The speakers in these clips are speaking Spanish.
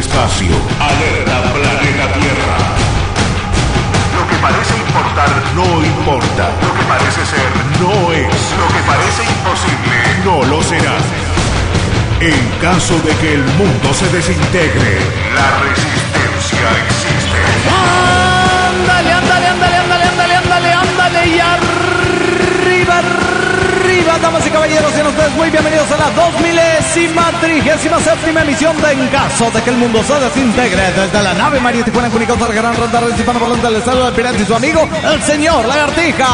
espacio. Alerta planeta Tierra. Lo que parece importar no importa. Lo que parece ser no es. Lo que parece imposible no lo será. En caso de que el mundo se desintegre, la resistencia existe. ¡Ándale, ándale, ándale, ándale, ándale, ándale, ándale! Y arriba, arriba, damas y caballeros, sean ustedes muy bienvenidos a la 2037ª emisión de En caso de que el mundo se desintegre. Desde la nave María Tijuana en Cunicauta, la gran ronda recifana por donde les saluda el pirata y su amigo, el señor Lagartija.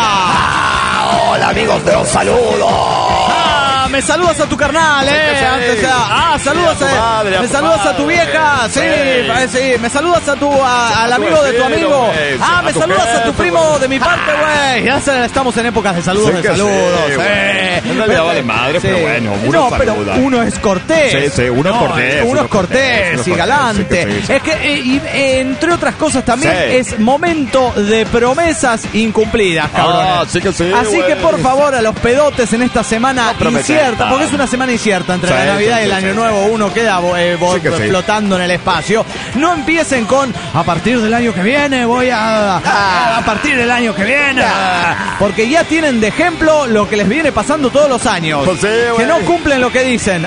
Hola amigos, te los saludo. Me saludas a tu carnal, antes saludas me saludas a tu vieja, sí, me saludas al amigo de tu amigo, me saludas a tu primo de mi parte, güey. Ya estamos en épocas de saludos, En realidad vale madre, pero bueno, uno saluda. Pero uno es cortés. Sí, uno es cortés. Uno es cortés y galante. Sí. Es que, entre otras cosas también, Sí. es momento de promesas incumplidas, cabrones. Sí que sí, Así güey. que, por favor, a los pedotes en esta semana prometer incierta, nada. porque es una semana incierta entre Sí, la Navidad sí, y el sí, Año sí. Nuevo, uno queda Sí que sí. flotando en el espacio. No empiecen con a partir del año que viene voy a partir del año que viene, porque ya tienen de ejemplo lo que les viene pasando todos los años, Pues sí, que güey. no cumplen lo que dicen.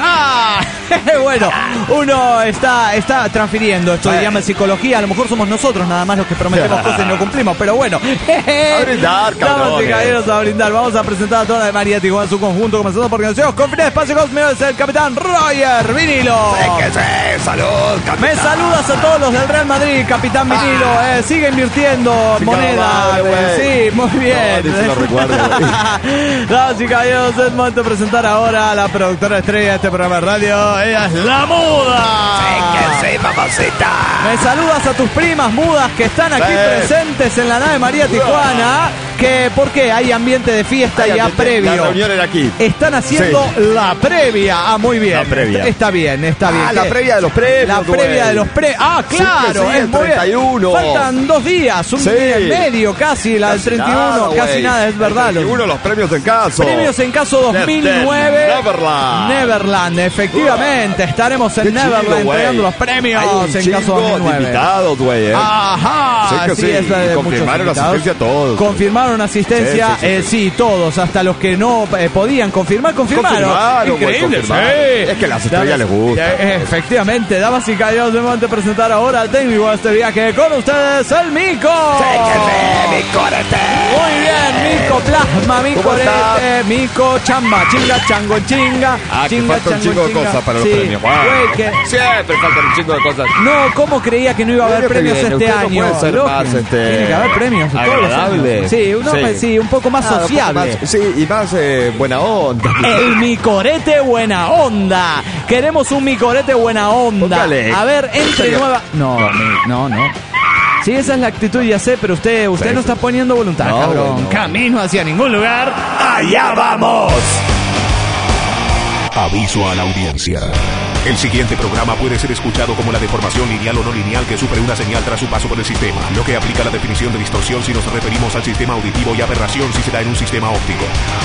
Bueno, uno está transfiriendo esto, llama psicología. A lo mejor somos nosotros nada más los que prometemos cosas y no cumplimos, pero bueno. A brindar, Damas y cabrones. caballeros, a brindar. Vamos a presentar a toda la de María Tijuana, su conjunto, comenzando por organización con fines de espacio cósmico, es el capitán Roger Vinilo. Salud, capitán. Me saludas a todos los del Real Madrid, capitán Vinilo. Sigue invirtiendo Chingada moneda. madre, güey. Sí, muy bien. No, ni se lo recuerdo, Damas y caballeros, es momento de presentar ahora a la productora estrella de este programa de radio. Ella es la Muda. Sí, mamacita. Me saludas a tus primas mudas que están aquí Sí. presentes en la nave María Tijuana. Que, ¿por qué? Hay ambiente de fiesta ya previo. La reunión era aquí. Están haciendo la previa. Muy bien. La previa. Está bien. La ¿Qué? previa de los premios. La previa de los premios. Sí, Claro, sí, es el muy bien. 31. Faltan 2 días, un Sí. día y medio casi, la del 31, nada, casi güey. nada, es verdad. El 31, los premios en caso. Premios en caso 2009. Neverland. Efectivamente. Estaremos en Qué chido, Neverland güey. entregando los premios Hay un en caso chingo de 2009. invitados, güey. Ajá, Sí que sí, es la de y muchos confirmaron invitados. asistencia a todos. Confirmaron asistencia, Sí. sí, todos, hasta los que no podían confirmaron. Confirmaron, güey, Increíble, confirmaron. sí. Es que las estrellas les gusta. Efectivamente, damas y caballeros, debemos de presentar ahora al técnico de este viaje con ustedes, el Mico. mi corete. Muy bien, Mico Plasma, Mico ¿Cómo estás? Orete, Mico Chamba, chinga, chango, chinga. Que Chinga, falta un chango, chingo de chinga. cosas para los Sí, premios. güey, que Siempre faltan un chingo de cosas. no, ¿cómo creía que no iba a haber Obvio que premios viene, este usted no año? puede ser Lógico. más, Tiene que haber premios todos los agradable. años. Sí, un poco más Nada, un poco sociable. más- sí, y más buena onda. El Micorete buena onda. Queremos un Micorete buena onda. Póngale. A ver, entre nueva. No. Sí, esa es la actitud, ya sé, pero usted Sí, no sí. está poniendo voluntad, No, cabrón. bueno. Camino hacia ningún lugar. ¡Allá vamos! Aviso a la audiencia. El siguiente programa puede ser escuchado como la deformación lineal o no lineal que sufre una señal tras su paso por el sistema, lo que aplica la definición de distorsión si nos referimos al sistema auditivo y aberración si se da en un sistema óptico.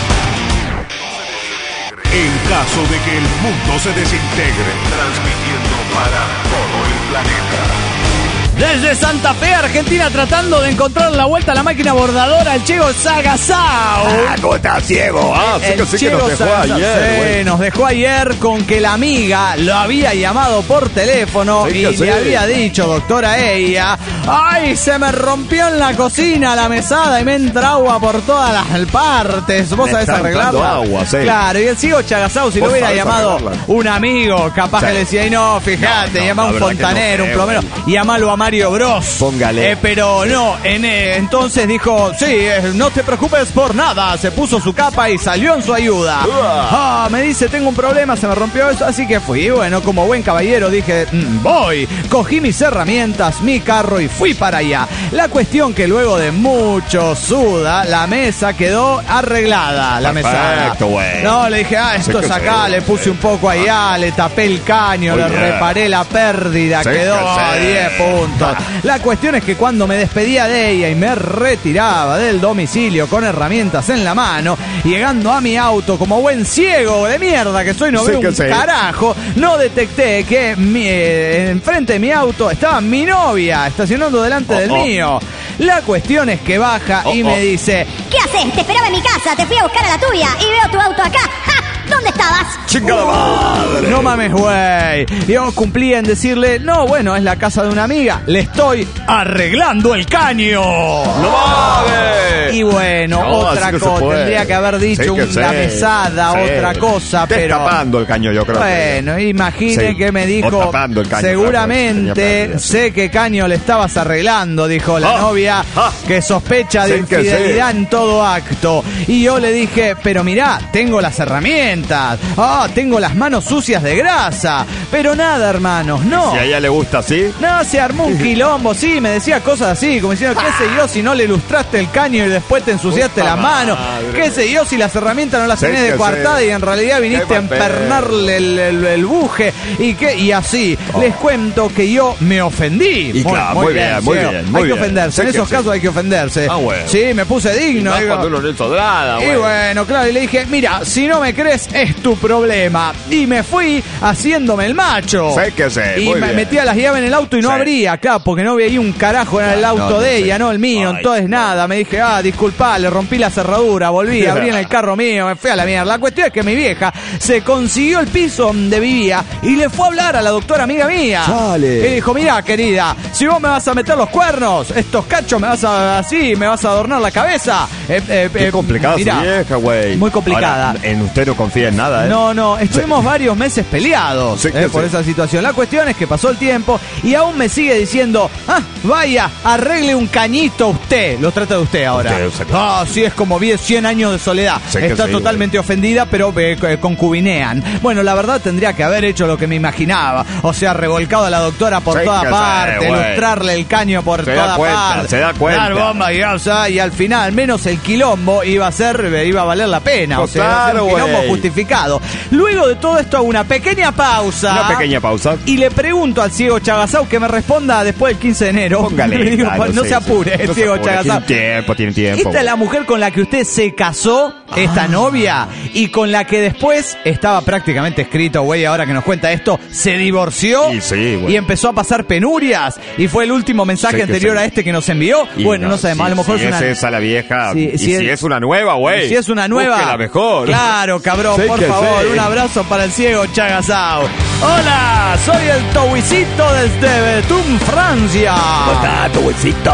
En caso de que el mundo se desintegre, transmitiendo para todo el planeta. Desde Santa Fe, Argentina, tratando de encontrar la vuelta a la máquina bordadora, el Chego Sagasao. ¿Cómo estás, ciego? Sí El que nos dejó Chego ayer, sí, güey. nos dejó ayer con que la amiga lo había llamado por teléfono Sí y que le sí. había dicho, doctora ella, ¡ay, se me rompió en la cocina la mesada y me entra agua por todas las partes! ¿Vos Me sabés está entrando arreglarla? agua, sí. Claro, y el Chego Chagasao, si lo Vos hubiera sabés llamado arreglarla. un amigo, capaz Sí. que le decía, y no, fíjate, No, llama a la un verdad que fontanero, no un sé, plomero, llamalo a Mario Bros. Póngale. Pero no, entonces dijo, sí, no te preocupes por nada. Se puso su capa y salió en su ayuda. Me dice, tengo un problema, se me rompió eso, así que fui. Bueno, como buen caballero dije, voy. Cogí mis herramientas, mi carro y fui para allá. La cuestión que luego de mucho suda, la mesa quedó arreglada. La mesa. Perfecto, güey. No, le dije, esto Sí es que acá, sí, le puse un poco allá, le tapé el caño, Muy le bien. reparé la pérdida, Sí quedó que a sí. 10 puntos. La cuestión es que cuando me despedía de ella y me retiraba del domicilio con herramientas en la mano, llegando a mi auto como buen ciego de mierda que soy, no veo un carajo, no detecté que enfrente de mi auto estaba mi novia estacionando delante del mío. La cuestión es que baja y me dice: ¿qué haces? Te esperaba en mi casa, te fui a buscar a la tuya y veo tu auto acá. ¡Ja! ¿Dónde estabas? ¡Chingada madre! No mames, güey. Yo cumplí en decirle: no, bueno, es la casa de una amiga. Le estoy arreglando el caño. ¡No mames! Y bueno, no, otra cosa. Tendría que haber dicho una mesada, otra cosa, pero... tapando el caño, yo creo. Bueno, imagine que me dijo: tapando el caño, seguramente sé qué caño le estabas arreglando, dijo la novia, que sospecha de infidelidad en todo acto. Y yo le dije: pero mirá, tengo las herramientas. Tengo las manos sucias de grasa. Pero nada, hermanos, no. Si a ella le gusta así. No, se armó un quilombo, sí, me decía cosas así, como diciendo: qué sé yo si no le ilustraste el caño y después te ensuciaste la mano. Qué sé yo si las herramientas no las tenés de coartada y en realidad viniste a empernarle el buje. Y así, les cuento que yo me ofendí. Y claro, muy bien. Hay que ofenderse, en esos casos hay que ofenderse. Bueno. Sí, me puse digno. Cuando uno no es sodrada, y bueno, claro, y le dije: mira, si no me crees, es tu problema. Y me fui haciéndome el macho. Sé que sé. Y me metía las llaves en el auto y no abría, claro, porque no veía un carajo en el auto de ella, no el mío. Entonces nada, me dije: disculpa, le rompí la cerradura, volví, abrí en el carro mío, me fui a la mierda. La cuestión es que mi vieja se consiguió el piso donde vivía y le fue a hablar a la doctora amiga mía. Dale. Y dijo: mirá, querida, si vos me vas a meter los cuernos, estos cachos me vas a adornar la cabeza. Qué complicada su vieja, güey. Muy complicada. Ahora, en usted no confía en nada, ¿eh? No, estuvimos varios meses peleados por esa situación. La cuestión es que pasó el tiempo y aún me sigue diciendo: vaya, arregle un cañito usted. Lo trata de usted ahora. Sí, es como 100 años de soledad. Está totalmente ofendida, pero concubinean. Bueno, la verdad tendría que haber hecho lo que me imaginaba. O sea, revolcado a la doctora por toda parte, ilustrarle el caño por toda parte. Se da cuenta. Dar bomba y al final, al menos el quilombo iba a valer la pena. O sea, claro, un quilombo justificado. Luego de todo esto, una pequeña pausa. Y le pregunto al ciego Chagazao que me responda después del 15 de enero. Póngale. Le digo: no se apure, el ciego Chagazao. Tiene tiempo. Esta es la mujer con la que usted se casó, esta novia, y con la que después estaba prácticamente escrito, güey, ahora que nos cuenta esto, se divorció y empezó a pasar penurias. Y fue el último mensaje anterior a este que nos envió. Y bueno, no sabemos, a lo mejor es una... esa la vieja. Si es una nueva, güey. Si es una nueva. La mejor. Claro, cabrón, por favor, un abrazo para el ciego Chagazao. Hola, soy el Towisito desde Betún, Francia. Hola, Towisito.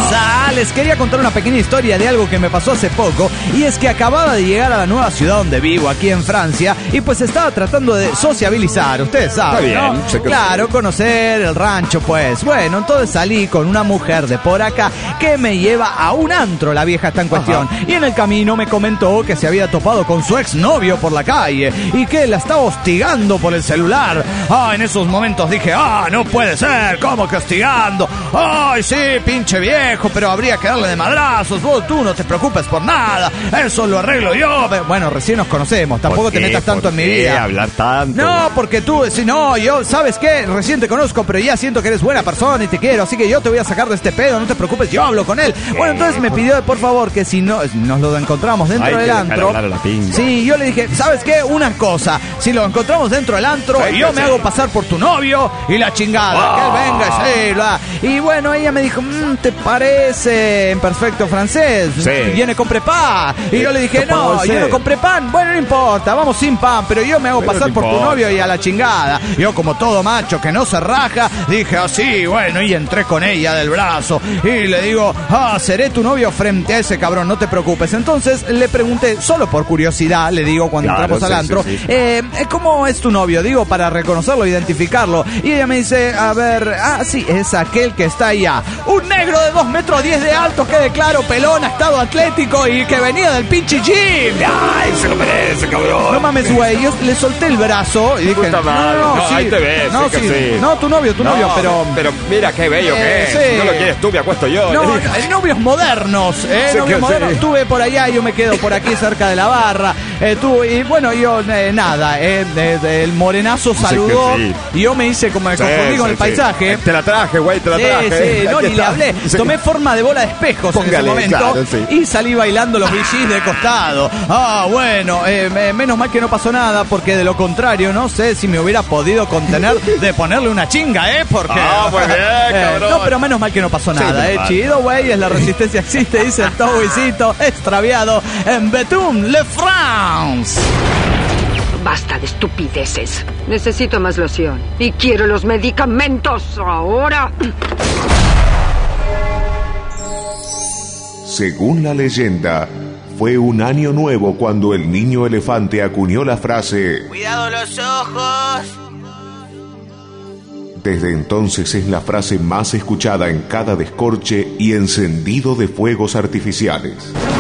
Les quería contar una pequeña historia de algo que me pasó hace poco, y es que acababa de llegar a la nueva ciudad donde vivo, aquí en Francia, y pues estaba tratando de sociabilizar, ustedes saben, ¿no? Claro, conocer el rancho, pues. Bueno, entonces salí con una mujer de por acá que me lleva a un antro, la vieja está en cuestión. Y en el camino me comentó que se había topado con su exnovio por la calle y que la estaba hostigando por el celular. En esos momentos dije: no puede ser, ¿cómo que hostigando? Ay, sí, pinche viejo, pero habría que darle de madrazos. Tú no te preocupes por nada, eso lo arreglo yo. Bueno, recién nos conocemos, tampoco te metas tanto en mi vida. Hablar tanto? No, porque tú, yo, ¿sabes qué? Recién te conozco, pero ya siento que eres buena persona y te quiero, así que yo te voy a sacar de este pedo, no te preocupes, yo hablo con él. Bueno, entonces me pidió, por favor, que si no nos lo encontramos dentro del antro. Sí, yo le dije: ¿sabes qué? Una cosa, si lo encontramos dentro del antro, yo me hago pasar por tu novio y la chingada, que él venga, y bueno, ella me dijo: ¿te parece en perfecto francés? Viene con prepa. Y yo le dije: no, yo no compré pan. Bueno, no importa, vamos sin pan, pero yo me hago pasar por tu novio y a la chingada. Yo, como todo macho que no se raja, dije así, bueno, y entré con ella del brazo y le digo: seré tu novio frente a ese cabrón, no te preocupes. Entonces le pregunté, solo por curiosidad, le digo cuando entramos al antro, ¿cómo es tu novio? Digo, para reconocerlo, identificarlo. Y ella me dice: a ver, sí, es aquel que está allá. Un negro de 2 metros 10 de alto, quede claro, pelón, estado atlético y que venía del pinche gym. ¡Ay, se lo merece, cabrón! No mames, güey, yo le solté el brazo y dije: no, ahí te ves. No, tu novio, pero mira qué bello que es. Si no lo quieres tú, me acuesto yo. No, novios modernos, novios modernos. Tuve por allá, yo me quedo por aquí cerca de la barra. Y bueno, yo nada, el morenazo saludó sí. y yo me hice como me confundí con el paisaje. Te la traje, güey, te la traje. Sí, no, Aquí ni le está. hablé. Sí. Tomé forma de bola de espejos en ese Póngale, momento claro, sí. y salí bailando los bichis de costado. Bueno, menos mal que no pasó nada, porque de lo contrario, no sé si me hubiera podido contener de ponerle una chinga, porque... Muy bien, cabrón. no, pero menos mal que no pasó nada, menos mal. Chido, güey, la resistencia existe, dice el Tobycito, extraviado en Bethune, Le France. Basta de estupideces. Necesito más loción. Y quiero los medicamentos ahora. Según la leyenda, fue un año nuevo cuando el niño elefante acuñó la frase Cuidado los ojos. Desde entonces es la frase más escuchada en cada descorche y encendido de fuegos artificiales.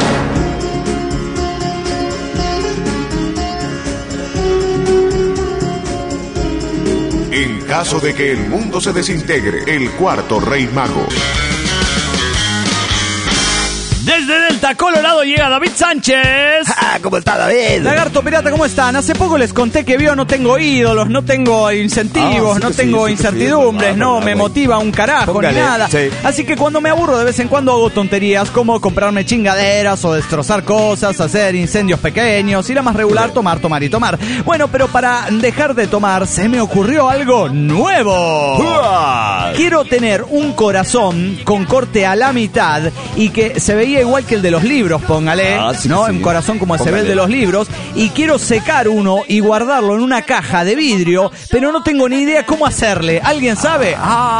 En caso de que el mundo se desintegre, el cuarto rey mago. Desde Delta, Colorado, llega David Sánchez. ¿Cómo está, David? Lagarto Pirata, ¿cómo están? Hace poco les conté que no tengo ídolos, no tengo incentivos, sí no que tengo sí, sí que incertidumbres, sí, no verdad, me güey. motiva un carajo Póngale, ni nada. sí. Así que cuando me aburro de vez en cuando hago tonterías como comprarme chingaderas o destrozar cosas, hacer incendios pequeños, ir a más regular, tomar y tomar. Bueno, pero para dejar de tomar se me ocurrió algo nuevo. Quiero tener un corazón con corte a la mitad y que se veía igual que el de los libros, póngale, Sí, ¿no? sí. Un corazón como se ve el Póngale. de los libros. Y quiero secar uno y guardarlo en una caja de vidrio, pero no tengo ni idea cómo hacerle. ¿Alguien sabe?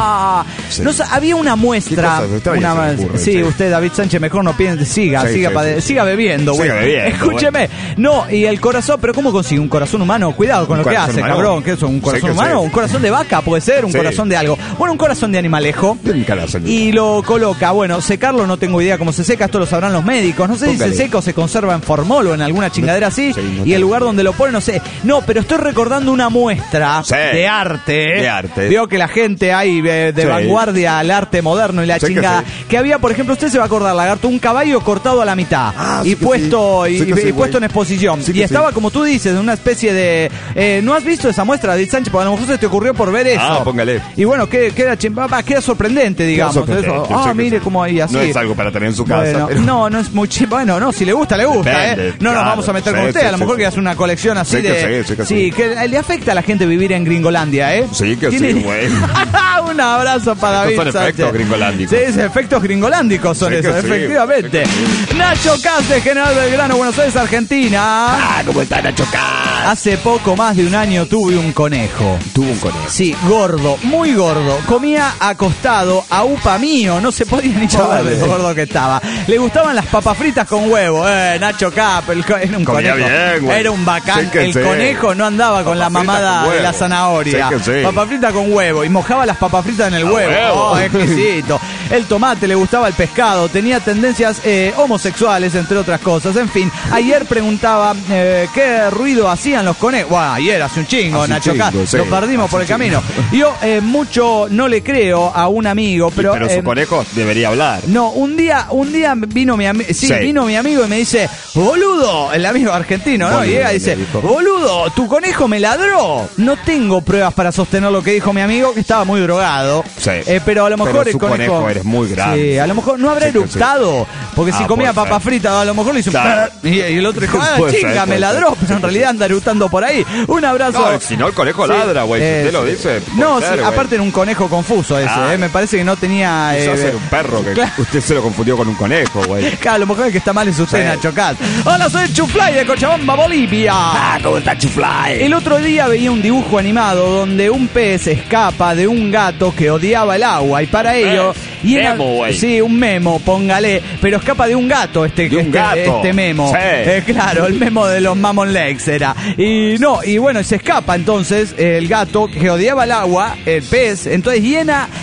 Sí. No, había una muestra. ¿Qué cosa? Usted vaya, se le ocurre, sí, sí. usted, David Sánchez, mejor no piense, siga Sí, sí. siga bebiendo, güey. Siga bebiendo, Escúcheme. No, y el corazón, pero ¿cómo consigue un corazón humano? Cuidado con ¿Un lo que corazón hace, humano? cabrón. ¿Qué es un corazón Sí, que humano? sí. Un corazón de vaca, puede ser, un Sí. corazón de algo. Bueno, un corazón de animalejo. Un corazón. Y lo coloca, bueno, secarlo no tengo idea cómo se seca, esto lo sabrán los médicos. No sé si Póngale. se seca o se conserva en formol o en alguna chingadera así. Sí, no Y el tengo. lugar donde lo pone, no sé. No, pero estoy recordando una muestra Sí. de arte. De arte. Veo que la gente hay de Sí. vanguardia al arte moderno y la Sí que chingada. sí. Que había, por ejemplo, usted se va a acordar, Lagarto, un caballo cortado a la mitad. Sí Y que puesto sí. y, Sí que sí, y puesto güey. en exposición. Sí Y que estaba, sí. como tú dices, en una especie de... ¿No has visto esa muestra, David Sánchez? Porque a lo mejor se te ocurrió por ver eso. Póngale. Y bueno, queda sorprendente, digamos. sorprendente, Eso. sí que Mire sí. cómo ahí así. No es algo para tener en su casa. Bueno, pero- no es muy bueno, no, si le gusta, le gusta, Depende, No nos claro. vamos a meter con Sí, usted, sí, a lo sí, mejor sí. que hace una colección así Sí que de... sí, sí que sí. le afecta a la gente vivir en Gringolandia, Sí que Tiene- sí, güey. Un abrazo para David Estos son Sánchez. efectos gringolándicos. Sí, efectos gringolándicos son Sí que esos, sí, efectivamente. Nacho Caz de General Belgrano, Buenos Aires, Argentina. ¿Cómo está Nacho Caz? Hace poco más de un año tuve un conejo. Tuvo un conejo. Sí, gordo, muy gordo. Comía acostado a upa mío, no se podía ni mover de lo gordo que estaba. Le gustaban las papas fritas con huevo. Nacho Cap, era un Comía conejo. bien, güey. Era un bacán. Sí que el sí. conejo no andaba con la Papas fritas mamada con de la huevo. zanahoria. Sí que sí. Papas fritas con huevo. Y mojaba las papas fritas en el A huevo. huevo. Exquisito. El tomate, le gustaba el pescado. Tenía tendencias homosexuales, entre otras cosas. En fin, ayer preguntaba qué ruido hacían los conejos. Bueno, ayer hace un chingo, Hace un Nacho Cap. chingo, sí. Lo perdimos Hace por el un chingo. camino. Yo mucho no le creo a un amigo, pero... Pero su conejo debería hablar. No, un día vino mi amigo, Sí. vino mi amigo y me dice, boludo, el amigo argentino, ¿no? Boludo, Llega y dice, le dijo. boludo, tu conejo me ladró. No tengo pruebas para sostener lo que dijo mi amigo, que estaba muy drogado. Sí. Pero a lo mejor Pero el su conejo eres muy grande. Sí, a lo mejor no habrá Sí que eructado, porque si comía puede papas ser. fritas, a lo mejor le hizo un Claro. y el otro dijo, Puede ser, chinga, me puede ladró, ser. pero en realidad anda eructando por ahí. Un abrazo. No, si no el conejo ladra, güey. Si usted lo dice. puede No, ser, sí, güey. aparte era un conejo confuso ese, Ah. me parece que no tenía... Quizás era un perro que claro. usted se lo confundió con un conejo, güey. Claro, a lo mejor el que está mal es usted, Sí. Nacho Caz. Hola, soy Chuflay de Cochabamba, Bolivia. ¿Cómo está Chuflay? El otro día veía un dibujo animado donde un pez escapa de un gato que odiaba el agua y para ello... Memo, güey. Sí, un memo, póngale. Pero escapa de un gato De un gato. este memo. Sí. Claro, el memo de los Mammon Lakes era. Y bueno, se escapa entonces el gato que odiaba el agua, el pez, entonces llena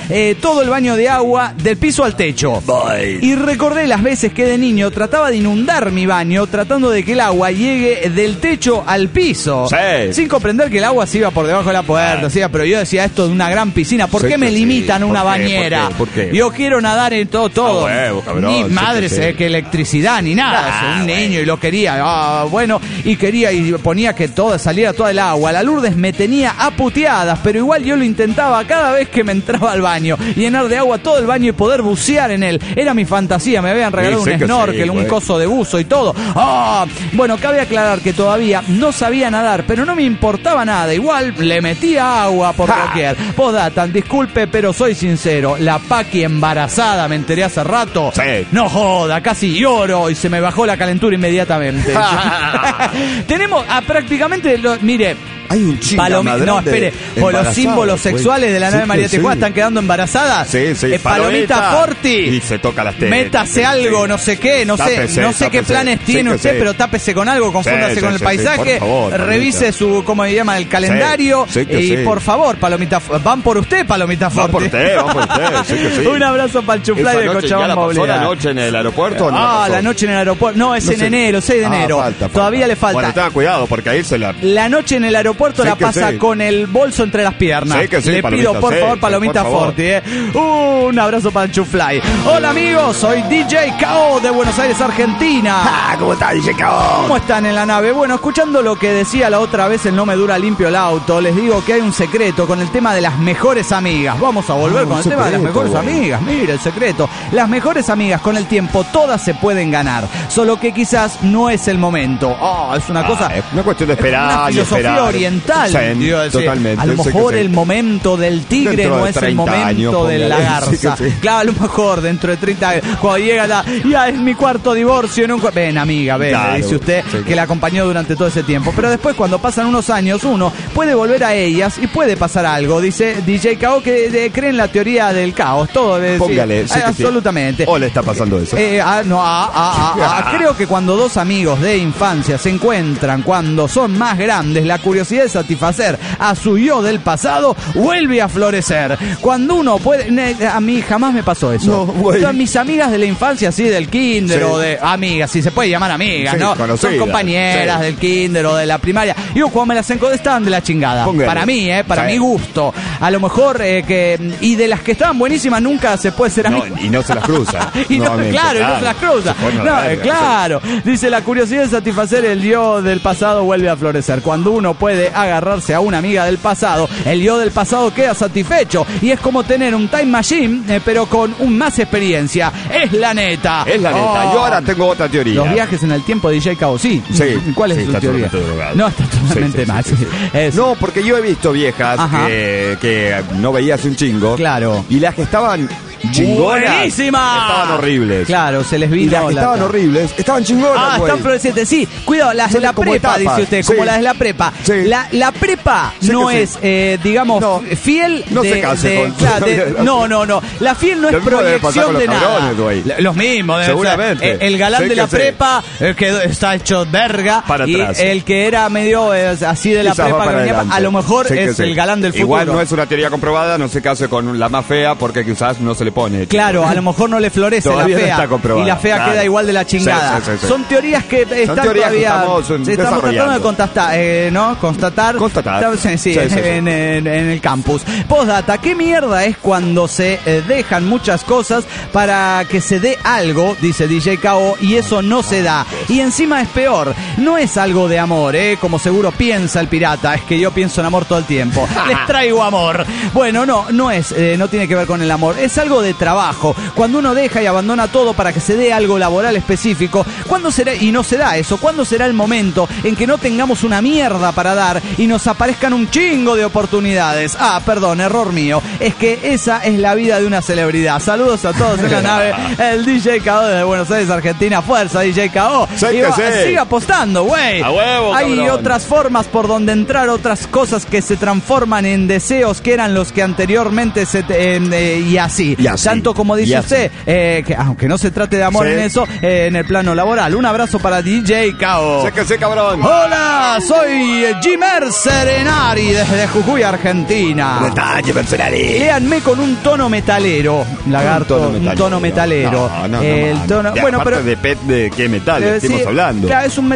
todo el baño de agua del piso al techo. Y recordé las veces que de niño trataba de inundar mi baño tratando de que el agua llegue del techo al piso. Sí. Sin comprender que el agua se iba por debajo de la puerta. Pero yo decía esto de una gran piscina. ¿Por qué me limitan una bañera? ¿Por qué? Yo quiero nadar en todo. Huevo, cabrón, Ni madre sé que electricidad ni nada. Un niño y lo quería. Bueno, y quería y ponía que saliera toda el agua. La Lourdes me tenía a puteadas, pero igual yo lo intentaba cada vez que me entraba al baño. Llenar de agua todo el baño y poder bucear en él. Era mi fantasía. Me habían regalado un snorkel, un coso de buzo y todo. Bueno, cabe aclarar que todavía no sabía nadar, pero no me importaba nada. Igual le metía agua por doquier. Postdata, disculpe, pero soy sincero. La Paqui embarazada, me enteré hace rato. Sí. No joda, casi lloro y se me bajó la calentura inmediatamente. Tenemos prácticamente, mire... Hay un chico no, espere, por los símbolos sexuales de la nave María Tejuá están quedando embarazadas. Sí. Palomita Forti. Y se toca las tetas. Métase algo, no sé qué, no sé qué planes tiene usted, pero tápese con algo, confúndase con el paisaje, por favor, revise su, ¿cómo se llama? El calendario. Y por favor, Palomita, van por usted, Palomita Forti. Van por usted, Un abrazo para el Chuflay de Cochabamba. ¿La noche en el aeropuerto? La noche en el aeropuerto. No, es en enero, 6 de enero. Todavía le falta. Bueno, tenga cuidado, porque ahí se la... La noche en el aeropuerto la pasa con el bolso entre las piernas. Le pido por favor, Palomita Forti. Un abrazo para el Chuflay. Hola amigos, soy DJ K.O. de Buenos Aires, Argentina. ¿Cómo está DJ K.O.? ¿Cómo están en la nave? Bueno, escuchando lo que decía la otra vez el No Me Dura Limpio el Auto, les digo que hay un secreto con el tema de las mejores amigas. Vamos a volver con el tema de las mejores amigas. Mira el secreto. Las mejores amigas con el tiempo todas se pueden ganar, solo que quizás no es el momento. Es una cosa... Es una cuestión de esperar. Una filosofía oriental. Totalmente. A lo mejor el momento del tigre no es el momento de la garza. Claro, a lo mejor dentro de 30 años, cuando llega ya es mi cuarto divorcio. Ven, amiga, ven, claro, le dice usted que la acompañó durante todo ese tiempo. Pero después, cuando pasan unos años, uno puede volver a ellas y puede pasar algo. Dice DJ K.O. que cree en la teoría del caos. Todo es Póngale, absolutamente. ¿O le está pasando eso? Creo que cuando dos amigos de infancia se encuentran cuando son más grandes, la curiosidad de satisfacer a su yo del pasado vuelve a florecer. Cuando uno puede... A mí jamás me pasó eso. No, mis amigas de la infancia, sí, del kinder o de... Amigas, si se puede llamar amigas, ¿no? Conocida. Son compañeras del kinder o de la primaria. Yo cuando me las encontré estaban de la chingada. Póngale. Para mí, para mi gusto. A lo mejor y de las que estaban buenísimas nunca se puede ser amigo. Y no se las cruza. Y no se las cruza. Claro. Dice, la curiosidad de satisfacer el yo del pasado vuelve a florecer. Cuando uno puede agarrarse a una amiga del pasado, el yo del pasado queda satisfecho. Y es como tener un time machine, pero con más experiencia. Es la neta. Yo ahora tengo otra teoría. Los viajes en el tiempo de DJ K.O. Sí. ¿Cuál es su teoría? No, está totalmente mal. No, porque yo he visto viejas que no veías un chingo. Claro. Y las que estaban chingonas ¡buenísima! Estaban horribles. Claro, se les vino. Y las que estaban horribles estaban chingonas. Están florecientes. Sí, cuidado, las de la prepa, dice usted, como las de la prepa. Sí. La prepa no es, digamos, fiel. No se case con... No. La fiel no es proyección de nada. Los mismos, seguramente. El galán de la prepa, que está hecho verga. Para atrás. Y el que era medio así de la prepa, que venía, a lo mejor es el galán del futuro. Igual no es una teoría comprobada, no se case con la más fea porque quizás no se le pone. Claro, a lo mejor no le florece la fea. Y la fea queda igual de la chingada. Sí. Son teorías que están todavía. Estamos tratando de constatar. En el campus. Postdata, ¿qué mierda es cuando se dejan muchas cosas para que se dé algo? Dice DJ K.O. y eso no se da. Y encima es peor. No es algo de amor, como seguro piensa el pirata. Es que yo pienso en amor todo el tiempo. Les traigo amor. Bueno, no es, no tiene que ver con el amor. Es algo de trabajo. Cuando uno deja y abandona todo para que se dé algo laboral específico, ¿cuándo será? Y no se da eso. ¿Cuándo será el momento en que no tengamos una mierda para dar y nos aparezcan un chingo de oportunidades? Perdón, error mío. Es que esa es la vida de una celebridad. Saludos a todos en la nave. El DJ K.O. desde Buenos Aires, Argentina. Fuerza, DJ K.O. Sigue apostando, güey. A huevo, hay cabrón. otras formas por donde entrar, otras cosas que se transforman en deseos que eran los que anteriormente y así. Tanto como dice usted, que aunque no se trate de amor en eso, en el plano laboral. Un abrazo para DJ Cao. Séquese, cabrón. Hola, soy Jim Mercenari desde Jujuy, Argentina. ¿Cómo está, Jim Mercenari? Léanme con un tono metalero, lagarto, un tono metalero. No. Bueno, pero ¿de qué metal estamos hablando? Claro, es un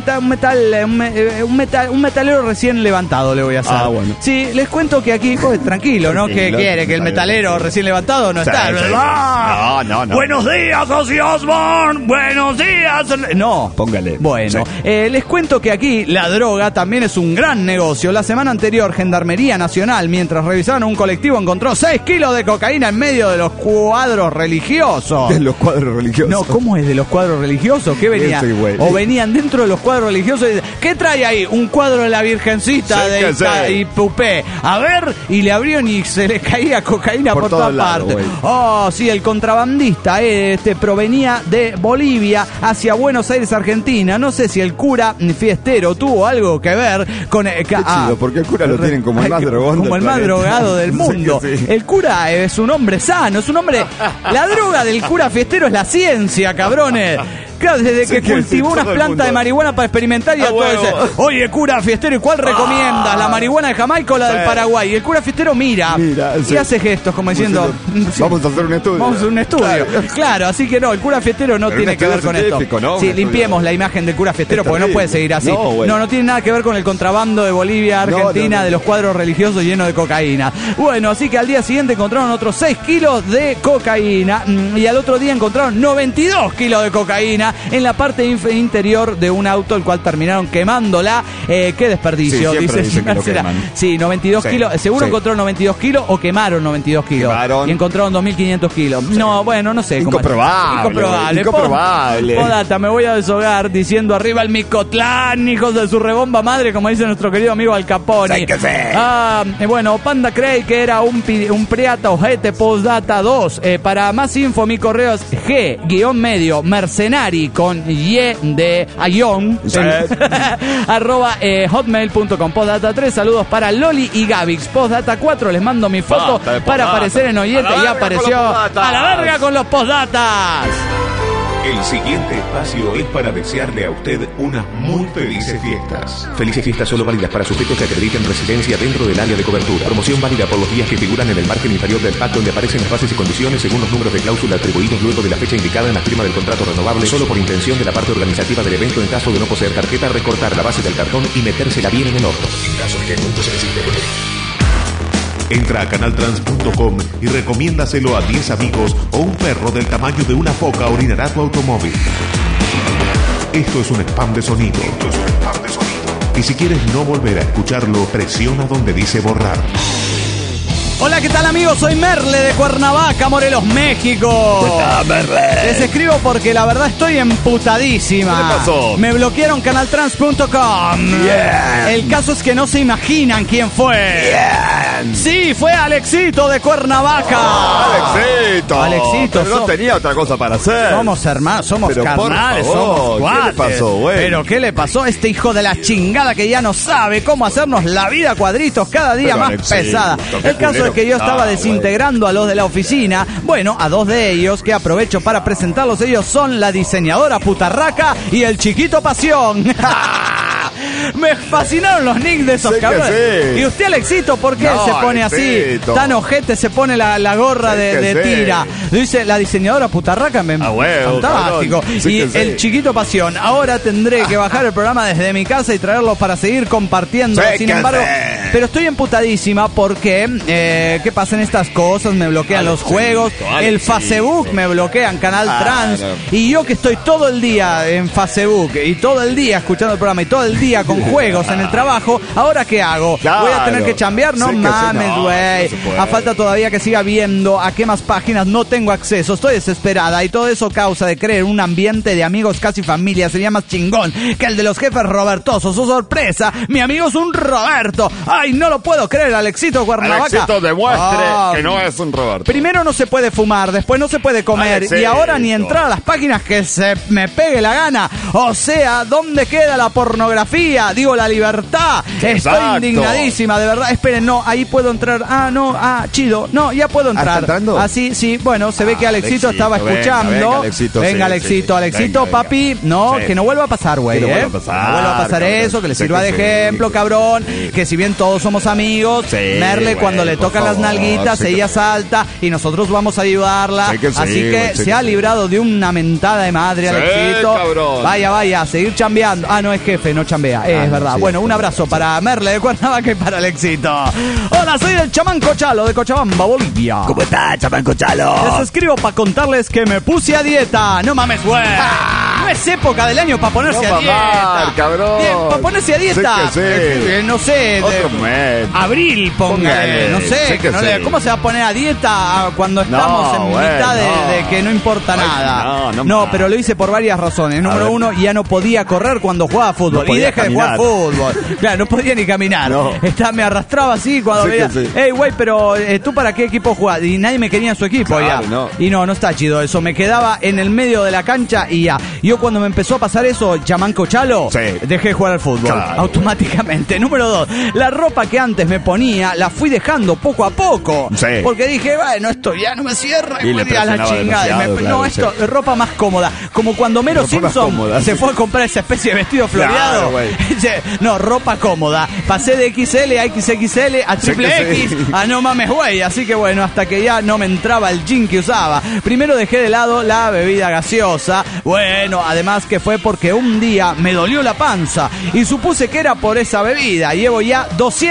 metalero recién levantado, le voy a hacer. Ah, bueno. Sí, les cuento que aquí, pues, tranquilo, ¿no? ¿Qué quiere? ¿Que el metalero recién levantado no está? No. Buenos días, Ozzy Osbourne. Buenos días. No. Póngale. Bueno, les cuento que aquí la droga también es un gran negocio. La semana anterior, Gendarmería Nacional, mientras revisaban un colectivo, encontró 6 kilos de cocaína en medio de los cuadros religiosos. ¿De los cuadros religiosos? No, ¿cómo es de los cuadros religiosos? ¿Qué venía? O venían dentro de los cuadros religiosos y ¿qué trae ahí? Un cuadro de la Virgencita de Ipupé. A ver, y le abrieron y se le caía cocaína por todas partes. Sí, el contrabandista provenía de Bolivia hacia Buenos Aires, Argentina. No sé si el cura fiestero tuvo algo que ver con... Qué chido, porque el cura lo tienen como el más drogón como el más drogado del mundo. Sí. El cura es un hombre sano, es un hombre... La droga del cura fiestero es la ciencia, cabrones. Claro, desde que cultivó unas plantas de marihuana para experimentar y a todo ese. Oye, cura fiestero, ¿y cuál recomiendas? ¿La marihuana de Jamaica o la del Paraguay? Y el cura fiestero mira y hace gestos como diciendo... Vamos a hacer un estudio. Vamos a hacer un estudio. Claro, así que no, el cura fiestero no tiene que ver con esto. ¿No? Sí, limpiemos la imagen del cura fiestero porque no puede seguir así. No tiene nada que ver con el contrabando de Bolivia, Argentina, de los cuadros religiosos llenos de cocaína. Bueno, así que al día siguiente encontraron otros 6 kilos de cocaína y al otro día encontraron 92 kilos de cocaína en la parte interior de un auto, el cual terminaron quemándola. Qué desperdicio, dice. Sí, 92 kilos. Seguro encontraron 92 kilos o quemaron 92 kilos. Y encontraron 2.500 kilos. No, bueno, no sé. Incomprobable. Podata, me voy a deshogar diciendo arriba el Micotlán, hijos de su rebomba madre, como dice nuestro querido amigo Al Capone. Bueno, Panda Cray, que era un priata ojete postdata 2. Para más info, mi correo es g-medio mercenari con y de ayón arroba hotmail.com. Postdata 3, saludos para Loli y Gavix. Postdata 4, les mando mi foto para aparecer en Oyente y apareció a la verga con los postdatas. El siguiente espacio es para desearle a usted unas muy felices fiestas. Felices fiestas solo válidas para sujetos que acrediten residencia dentro del área de cobertura. Promoción válida por los días que figuran en el margen inferior del pack, donde aparecen las bases y condiciones según los números de cláusula atribuidos luego de la fecha indicada en la firma del contrato renovable, solo por intención de la parte organizativa del evento. En caso de no poseer tarjeta, recortar la base del cartón y metérsela bien en el orto. En caso de que el punto se necesite. Entra a canaltrans.com y recomiéndaselo a 10 amigos o un perro del tamaño de una foca orinará tu automóvil. Esto es un spam de sonido. Y si quieres no volver a escucharlo, presiona donde dice borrar. Hola, ¿qué tal, amigos? Soy Merle de Cuernavaca, Morelos, México. ¿Qué tal, Merle? Les escribo porque la verdad estoy emputadísima. ¿Qué pasó? Me bloquearon canaltrans.com. Bien. El caso es que no se imaginan quién fue. Bien. Sí, fue Alexito de Cuernavaca. Alexito. Pero no tenía otra cosa para hacer. Somos hermanos, somos pero carnales, somos cuates. ¿Qué le pasó, güey? Pero ¿qué le pasó a este hijo de la chingada que ya no sabe cómo hacernos la vida a cuadritos cada día más pesada? El caso es que yo estaba desintegrando a los de la oficina. Bueno, a dos de ellos que aprovecho para presentarlos. Ellos son la diseñadora putarraca y el chiquito pasión. Me fascinaron los nicks de esos cabrones. Sí. Y usted, Alexito, ¿por qué se pone Alexito así? Tan ojete, se pone la gorra de tira. Dice la diseñadora putarraca, fantástico. Sí, y el chiquito pasión. Ahora tendré que bajar el programa desde mi casa y traerlo para seguir compartiendo. Sin embargo, pero estoy emputadísima porque ¿qué pasa en estas cosas? Me bloquean los juegos, el Facebook me bloquean, Canal Trans. Y yo que estoy todo el día en Facebook y todo el día escuchando el programa y todo el día con juegos en el trabajo, ¿ahora qué hago? ¿Voy a tener que chambear? No mames, güey. A falta todavía que siga viendo a qué más páginas no tengo acceso. Estoy desesperada y todo eso causa de creer un ambiente de amigos casi familia. Sería más chingón que el de los jefes robertosos. ¡Oh, sorpresa! Mi amigo es un Roberto. ¡Ay, no lo puedo creer, Alexito Cuernavaca! Alexito, demuestre que no es un Roberto. Primero no se puede fumar, después no se puede comer, Alexito. Y ahora ni entrar a las páginas que se me pegue la gana. O sea, ¿dónde queda la pornografía? policía, digo la libertad. Estoy Exacto. indignadísima, de verdad. Esperen, no, ahí puedo entrar. Chido. No, ya puedo entrar. ¿Está entrando? Así, sí, bueno, se ve que Alexito estaba escuchando. Venga, Alexito, Alexito, venga. papi, no, Sí. que no vuelva a pasar, güey, Que no vuelva a Que pasar, no vuelva a pasar cabrón. eso, que le Sé sirva que de sí, ejemplo, sí. cabrón, Sí. que si bien todos somos amigos, Sí, Merle cuando güey, le tocan por las favor, nalguitas, sé que ella sí. salta y nosotros vamos a ayudarla. Sé que sí, Así que güey, sé se que ha sí. librado de una mentada de madre, Sí, Alexito. cabrón. Vaya, a seguir chambeando. No es jefe, no chambea, es no, verdad. sí, Bueno, un sí, abrazo sí. para Merle de Cuernavaca y para Alexito. Hola, soy el chamán Cochalo de Cochabamba, Bolivia. ¿Cómo estás, chamán Cochalo? Les escribo para contarles que me puse a dieta. No mames, güey. No es época del año para ponerse No a dieta. mamar, cabrón. Bien, para ponerse a dieta. Sé que sí. No sé. Otro mes. Abril, póngale. Póngale, No sé. sé que no sí. ¿Cómo se va a poner a dieta cuando estamos en güey, mitad de no. que no importa Ay, nada? no No, más. pero lo hice por varias razones. Número ver. uno, ya no podía correr cuando jugaba fútbol. No Y podía deja de jugar caminar. fútbol. Claro, no podía ni caminar. No. Me arrastraba así cuando Sé veía. que sí. Ey, güey, pero ¿tú para qué equipo jugás? Y nadie me quería en su equipo Claro, ya. no. Y no está chido eso. Me quedaba en el medio de la cancha y ya. Yo cuando me empezó a pasar eso, chamán Cochalo, Sí. dejé de jugar al fútbol. Claro. Automáticamente. Número 2, la ropa que antes me ponía la fui dejando poco a poco. Sí. Porque dije, bueno, esto ya no me cierra. Y le voy a la presionaba chingada. demasiado, claro, no, esto, sí. ropa más cómoda. Como cuando Mero Ropa más Simpson cómoda, se sí. fue a comprar esa especie de vestido Claro, floreado. güey. Dice, no, ropa cómoda. Pasé de XL a XXL a Sé triple que X. sí. No mames, güey. Así que bueno, hasta que ya no me entraba el jean que usaba. Primero dejé de lado la bebida gaseosa. Bueno, además que fue porque un día me dolió la panza y supuse que era por esa bebida. Llevo ya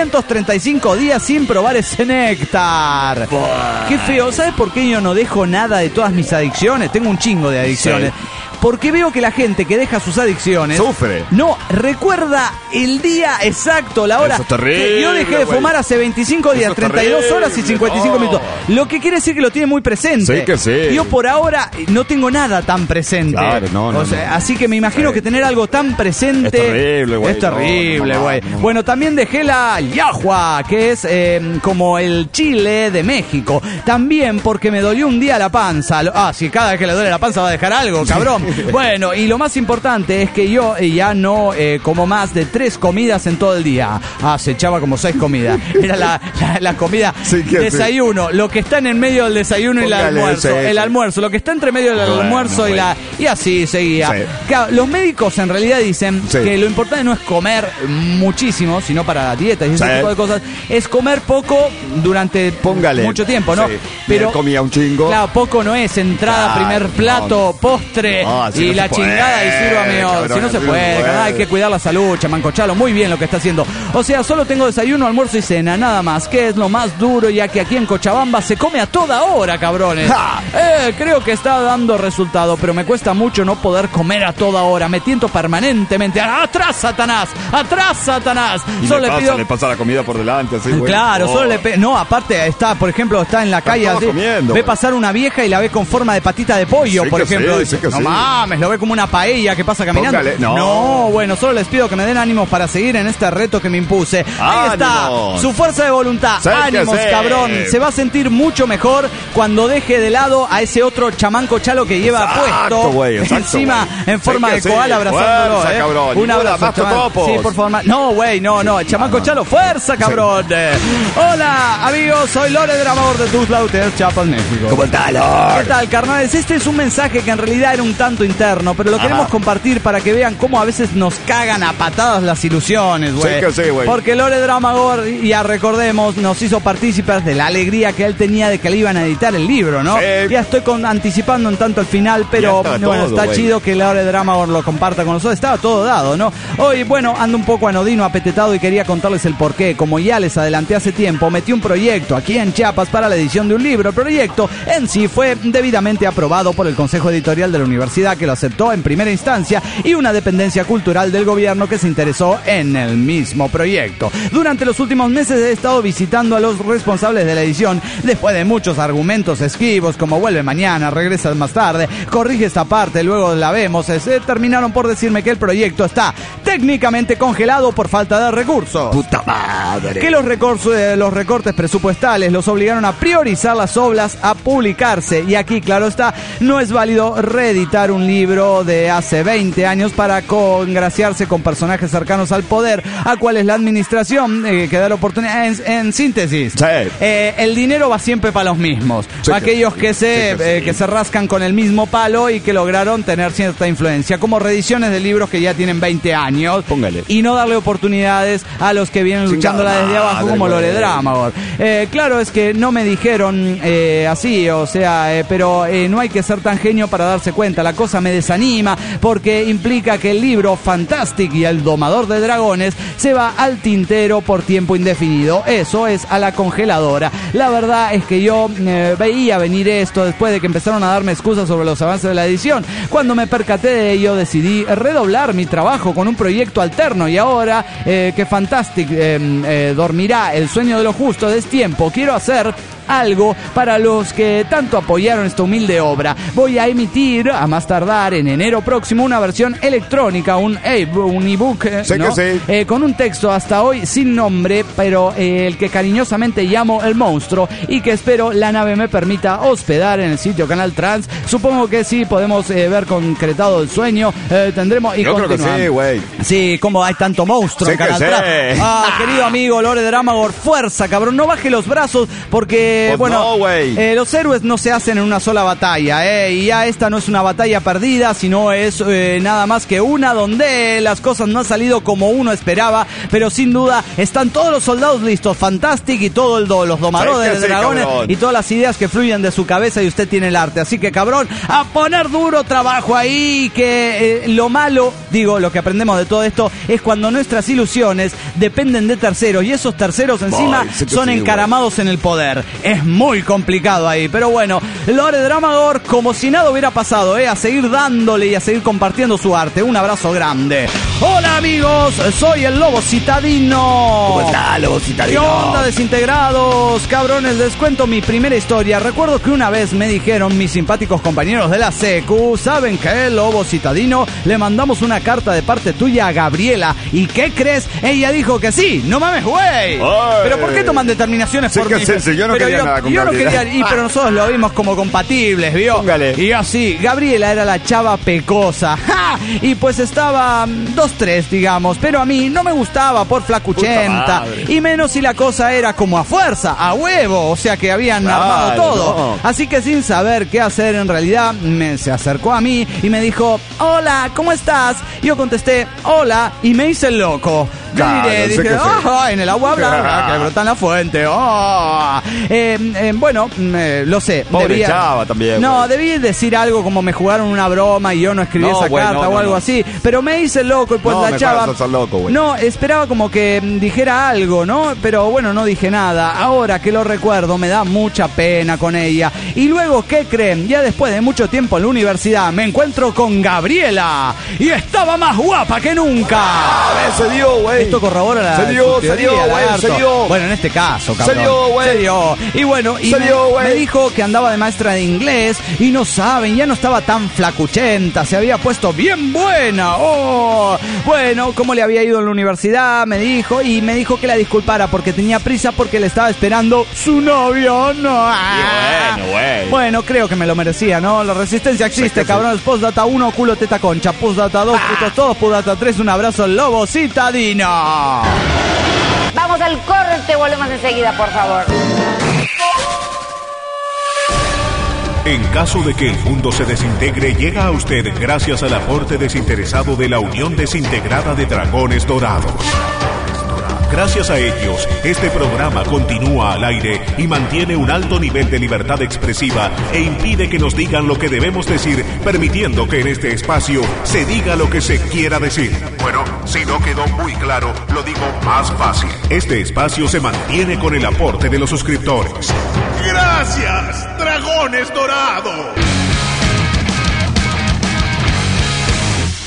235 días sin probar ese néctar. Qué feo. ¿Sabes por qué yo no dejo nada de todas mis adicciones? Tengo un chingo de adicciones. Sí. Porque veo que la gente que deja sus adicciones Sufre. no recuerda el día exacto, la hora. Eso es terrible, Que yo dejé de güey. fumar hace 25 días, Eso es 32 terrible, horas y 55 no. minutos. Lo que quiere decir que lo tiene muy presente. Sí que sí. Yo por ahora no tengo nada tan presente. Claro, no. Así que me imagino Sí. que tener algo tan presente Es terrible, güey. es terrible, No, güey. no. Bueno, también dejé la yahua, que es como el chile de México. También porque me dolió un día la panza. Si cada vez que le duele la panza va a dejar algo, cabrón. Bueno, y lo más importante es que yo ya no como más de 3 comidas en todo el día. Se echaba como 6 comidas. Era la comida Sí, que desayuno, lo que está en el medio del desayuno y el Póngale, almuerzo. sí, El sí. almuerzo, lo que está entre medio del Bueno, almuerzo y güey. y así seguía. Sí. Claro, los médicos en realidad dicen Sí. que lo importante no es comer muchísimo, sino para la dieta y ese Sí. tipo de cosas, es comer poco durante Póngale. mucho tiempo, ¿no? Sí. Pero Él comía un chingo. Claro, poco no es entrada, Claro, primer plato, no. postre No, así y no la se puede, chingada y sírvame. cabrón, Si no se así no puede, se puede. hay que cuidar la salud, chamán Cochalo, muy bien lo que está haciendo. O sea, solo tengo desayuno, almuerzo y cena, nada más, que es lo más duro, ya que aquí en Cochabamba se come a toda hora, cabrones. ¡Ja! Creo que está dando resultado, pero me cuesta mucho no poder comer a toda hora. Me tiento permanentemente. ¡Atrás, Satanás! ¡Atrás, Satanás! Y Solo le pasa la comida por delante, así, güey. Claro, Oh. solo no, aparte está, por ejemplo, está en la calle todos así, comiendo, ve güey. pasar una vieja y la ve con forma de patita de pollo, Sí por que ejemplo. sí, Dice, sí que no sí. mames, lo ve como una paella que pasa caminando. Póngale, no. Bueno, solo les pido que me den ánimos para seguir en este reto que me impuse. Ahí está, ¡Ánimos! su fuerza de voluntad. Sí que Ánimos, sí. cabrón. Se va a sentir mucho mejor cuando deje de lado a ese otro chamán Cochalo que lleva Exacto, puesto güey, exacto, encima güey. en forma Sí de que sí. koala abrazándolo. Fuerza, cabrón. Un abrazo, Más chamán. totopos. Sí, por favor. No, güey, no. Chamán Cochalo, fuerza, cabrón. Hola, amigos, soy Lore Dramador de Tuzla, Uters, Chiapas, México. ¿Cómo está, Lord? ¿Qué tal, carnales? Este es un mensaje que en realidad era un tanto interno, pero lo Ajá. queremos compartir para que vean cómo a veces nos cagan a patadas las ilusiones, güey. Sí que sí, güey. Porque Lore Dramagor, ya recordemos, nos hizo partícipes de la alegría que él tenía de que le iban a editar el libro, ¿no? Sí. Ya estoy anticipando un tanto el final, pero Ya está bueno, todo, está güey. chido que Lore Dramagor lo comparta con nosotros. Estaba todo dado, ¿no? Hoy, bueno, ando un poco anodino, apetetado y quería contarles el porqué. Como ya les adelanté hace tiempo, metí un proyecto aquí en Chiapas para la edición de un libro. El proyecto en sí fue debidamente aprobado por el Consejo Editorial de la Universidad, que lo aceptó en primera instancia, y una dependencia cultural del gobierno que se interesó en el mismo proyecto. Durante los últimos meses he estado visitando a los responsables de la edición, después de muchos argumentos esquivos como vuelve mañana, regresa más tarde, corrige esta parte, luego la vemos, terminaron por decirme que el proyecto está técnicamente congelado por falta de recursos. ¡Puta madre! Que los recortes presupuestales los obligaron a priorizar las obras a publicarse. Y aquí, claro está, no es válido reeditar un libro de hace 20 años para congraciarse con personajes cercanos al poder, a cuales la administración que da la oportunidad. En síntesis, sí. El dinero va siempre para los mismos. Sí, aquellos que sí. que se rascan con el mismo palo y que lograron tener cierta influencia, como reediciones de libros que ya tienen 20 años. Póngale. Y no darle oportunidades a los que vienen luchándola desde abajo, como Lore Dramagor. Claro, es que no me dijeron así, o sea, pero no hay que ser tan genio para darse cuenta. La cosa me desanima porque implica que el libro Fantastic y el Domador de Dragones se va al tintero por tiempo indefinido. Eso es a la congeladora. La verdad es que yo veía venir esto después de que empezaron a darme excusas sobre los avances de la edición. Cuando me percaté de ello, decidí redoblar mi trabajo con un proyecto alterno, y ahora que Fantastic dormirá el sueño de los justos, es tiempo. Quiero hacer algo para los que tanto apoyaron esta humilde obra. Voy a emitir, a más tardar en enero próximo, una versión electrónica, un ebook, ¿no? Sí. Con un texto hasta hoy sin nombre, pero el que cariñosamente llamo El Monstruo, y que espero la nave me permita hospedar en el sitio Canal Trans. Supongo que sí podemos ver concretado el sueño. Tendremos y yo creo que sí, güey. Sí, como hay tanto monstruo Sí en Canal Trans. Querido amigo Lore Dramagor, fuerza, cabrón, no baje los brazos porque Pues no, los héroes no se hacen en una sola batalla, y ya esta no es una batalla perdida, sino es nada más que una donde las cosas no han salido como uno esperaba, pero sin duda están todos los soldados listos, Fantastic y todo los domadores de dragones, y todas las ideas que fluyen de su cabeza, y usted tiene el arte. Así que, cabrón, a poner duro trabajo ahí, que lo malo, lo que aprendemos de todo esto es cuando nuestras ilusiones dependen de terceros, y esos terceros encima son encaramados en el poder. Es muy complicado ahí, pero bueno, Lore Dramagor, como si nada hubiera pasado, a seguir dándole y a seguir compartiendo su arte. Un abrazo grande. Hola amigos, soy el Lobo Citadino. ¿Cómo está, Lobo Citadino? ¿Qué onda, desintegrados? Cabrones, les cuento mi primera historia. Recuerdo que una vez me dijeron mis simpáticos compañeros de la secu, ¿saben qué, Lobo Citadino? Le mandamos una carta de parte tuya a Gabriela. ¿Y qué crees? Ella dijo que sí. No mames, güey. ¿Pero por qué toman determinaciones por mí? Yo no quería nada con Gabriela. Pero nosotros lo vimos como compatibles, ¿vio? Póngale. Y así, Gabriela era la chava pecosa. ¡Ja! Y pues estaba 2-3, digamos. Pero a mí no me gustaba por flacuchenta. Y menos si la cosa era como a fuerza, a huevo. O sea que habían armado todo. No. Así que sin saber qué hacer en realidad, se acercó a mí y me dijo, hola, ¿cómo estás? Yo contesté, hola, y me hice el loco. Claro, dije, en el agua blanca que brota en la fuente. Bueno, lo sé. Pobre chava también. No, debí decir algo como me jugaron una broma y yo no escribí esa carta o algo así. Pero me hice loco y pues la chava... No, esperaba como que dijera algo, ¿no? Pero bueno, no dije nada. Ahora que lo recuerdo, me da mucha pena con ella. Y luego, ¿qué creen? Ya después de mucho tiempo en la universidad, me encuentro con Gabriela. Y estaba más guapa que nunca. Se dio, güey. Esto corrobora la... Se dio, güey. Bueno, en este caso, cabrón. Se dio, güey. Se dio. Y bueno, y me dijo que andaba de maestra de inglés. Y no saben, ya no estaba tan flacuchenta. Se había puesto bien buena. Bueno, cómo le había ido en la universidad, me dijo. Y me dijo que la disculpara porque tenía prisa, porque le estaba esperando su novio. No. Bueno, creo que me lo merecía, ¿no? La resistencia existe, cabrón. Postdata 1, culo, teta, concha. Postdata 2, putos todos. Postdata 3, un abrazo, Lobo Citadino. Vamos al corte, volvemos enseguida, por favor. En caso de que el mundo se desintegre, llega a usted gracias al aporte desinteresado de la Unión Desintegrada de Dragones Dorados. Gracias a ellos, este programa continúa al aire y mantiene un alto nivel de libertad expresiva e impide que nos digan lo que debemos decir, permitiendo que en este espacio se diga lo que se quiera decir. Bueno, si no quedó muy claro, lo digo más fácil. Este espacio se mantiene con el aporte de los suscriptores. ¡Gracias, Dragones Dorados!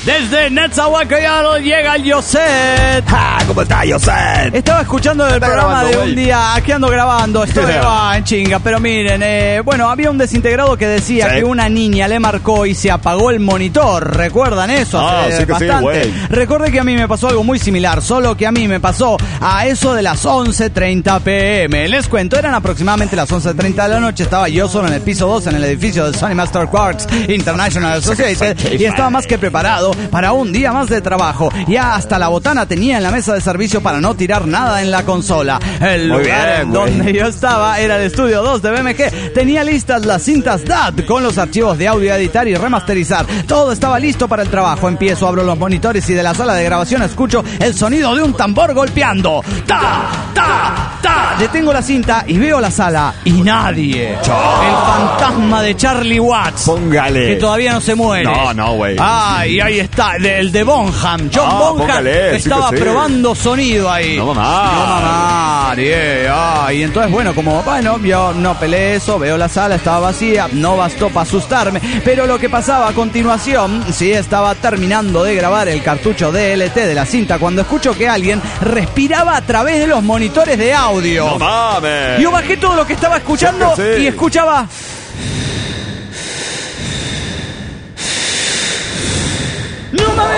Desde Netzahualcóyotl llega el Yoset. ¿Cómo está, Yoset? Estaba escuchando el programa grabando, de güey. un día. Aquí ando grabando. Estoy en chinga. Pero miren, bueno, había un desintegrado que decía Sí. que una niña le marcó y se apagó el monitor. ¿Recuerdan eso? Ah, Hace sí que sí, bastante. güey. Recordé que a mí me pasó algo muy similar, solo que a mí me pasó a eso de las 11:30 p.m. Les cuento, eran aproximadamente las 11:30 de la noche. Estaba yo solo en el piso 2 en el edificio del Sony Master Quartz International Associated y estaba más que preparado para un día más de trabajo. Ya hasta la botana tenía en la mesa de servicio para no tirar nada en la consola. El Muy lugar bien, en güey. donde yo estaba era el estudio 2 de BMG. Tenía listas las cintas DAT con los archivos de audio a editar y remasterizar. Todo estaba listo para el trabajo. Empiezo, abro los monitores y de la sala de grabación escucho el sonido de un tambor golpeando. ¡Ta! ¡Ta! ¡Ta! Detengo la cinta y veo la sala y nadie. El fantasma de Charlie Watts. Póngale. Que todavía no se muere. No, güey. Ay, ahí está, el de Bonham. John Bonham póngale, sí estaba que sí. probando sonido ahí. No, mamá. Y entonces, bueno, como, bueno, yo no peleé eso, veo la sala, estaba vacía, no bastó para asustarme. Pero lo que pasaba a continuación, sí, estaba terminando de grabar el cartucho DLT de la cinta cuando escucho que alguien respiraba a través de los monitores de audio. No mames. Yo bajé todo lo que estaba escuchando Sí que sí. y escuchaba... ¡No mames,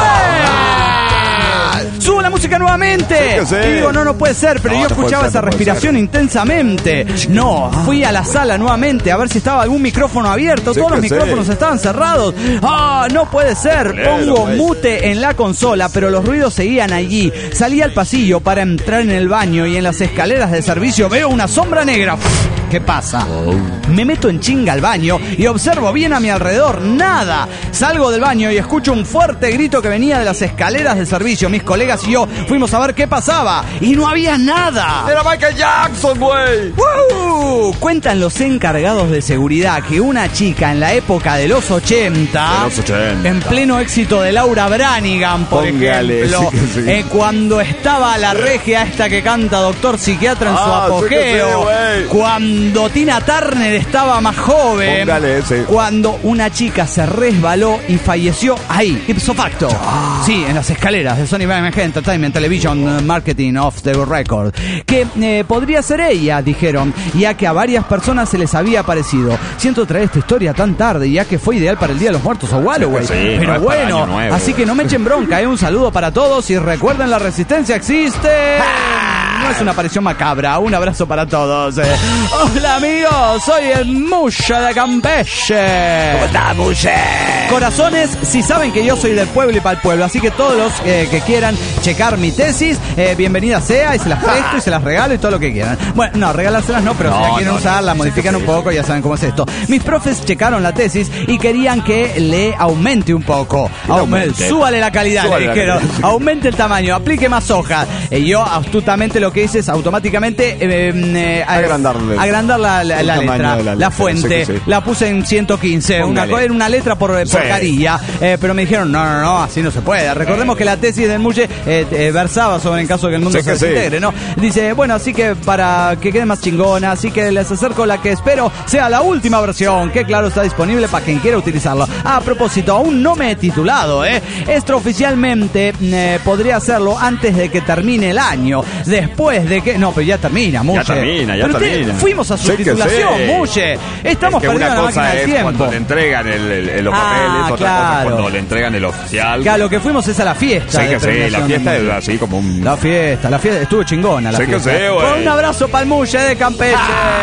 güey! ¡Subo la música nuevamente! Sí que sí. Y digo, no puede ser, pero No, yo no puede escuchaba ser, esa no puede respiración ser. intensamente. No, fui a la sala nuevamente a ver si estaba algún micrófono abierto. Sí Todos los que sí. micrófonos estaban cerrados. ¡Ah, no puede ser! Pongo güey. mute en la consola, pero los ruidos seguían allí. Salí al pasillo para entrar en el baño y en las escaleras de servicio veo una sombra negra. ¿Qué pasa? Me meto en chinga al baño y observo bien a mi alrededor. ¡Nada! Salgo del baño y escucho un fuerte grito que venía de las escaleras de servicio. Mis colegas y yo fuimos a ver qué pasaba y no había nada. Era Michael Jackson, güey. ¡Woo! Cuentan los encargados de seguridad que una chica en la época de los 80, De los 80. en pleno éxito de Laura Branigan, por Póngale, ejemplo, sí que sí. cuando estaba la regia esta que canta Doctor Psiquiatra en su Sí que sí, apogeo, güey. cuando Tina Turner estaba más joven, Póngale, sí. cuando una chica se resbaló y falleció ahí, ipso facto. Sí, en las escaleras de Sony BMG Entertainment Television Marketing of the Record. Que podría ser ella, dijeron, ya que a varias personas se les había parecido. Siento traer esta historia tan tarde, ya que fue ideal para el Día de los Muertos o Halloween. Sí, Pero no es para bueno, Año Nuevo. así que no me echen bronca, un saludo para todos y recuerden, la resistencia existe. No es una aparición macabra, un abrazo para todos. Hola amigos, soy el Mushe de Campeche. ¿Cómo está, Mushe? Corazones, si saben que yo soy del pueblo y para el pueblo, así que todos los que quieran checar mi tesis, bienvenida sea, y se las presto y se las regalo y todo lo que quieran. Bueno, no, regalárselas no, pero si la quieren usar, la modifican un poco, ya saben cómo es esto. Mis profes checaron la tesis y querían que le aumente un poco. Súbale la calidad, Súbale le la dijeron. calidad. Aumente el tamaño, aplique más hojas. Yo astutamente lo que hice es automáticamente Agrandar la el letra, tamaño de la la letra, fuente, sí que sí. la puse en 115, Póngale. era una letra por Sí. carilla, pero me dijeron, no, así no se puede. Recordemos que la tesis del Mushe versaba sobre en caso de que el mundo Sí se que sí. desintegre, ¿no? Dice, bueno, así que para que quede más chingona, así que les acerco la que espero sea la última versión, que claro está disponible para quien quiera utilizarlo. A propósito, aún no me he titulado, extraoficialmente podría hacerlo antes de que termine el año, después de que... No, pero ya termina, Mushe. Ya termina. Fuimos a su Sí que titulación, sí. Mushe. Estamos Es que perdiendo una la cosa máquina del es tiempo. cuando le entregan los Ah, papeles, otra cosa claro. es cuando le entregan el oficial. Claro, lo que fuimos es a la fiesta. Sí de que sí, la premiación fiesta del es Mushe. así como un... La fiesta, estuvo chingona la Sí que fiesta. sí, güey. Con un abrazo para el Mushe de Campeche.